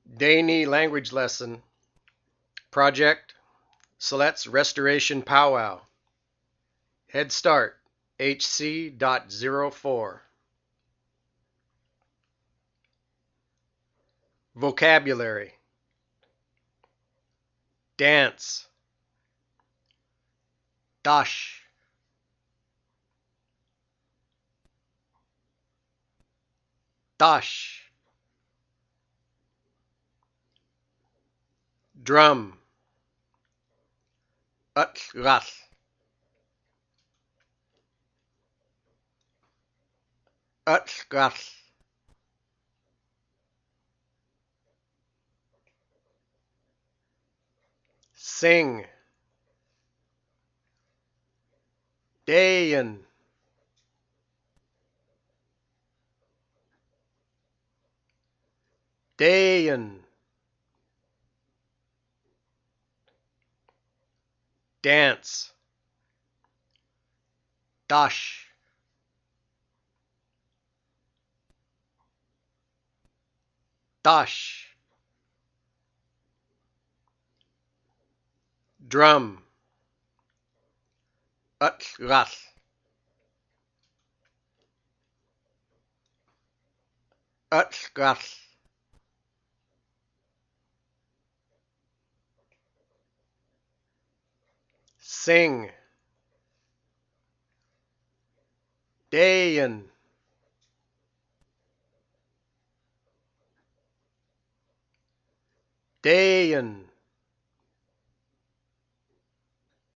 Dani language lesson. Project Siletz Restoration Powwow. Head Start HC.04. Vocabulary. Dance. Dash. Dash. Drum. Utrat. Utrat. Sing. Dayan. Dayan. Dance. Dash. Dash. Drum. Utrat. Utrat. Sing. Dayan. Dayan.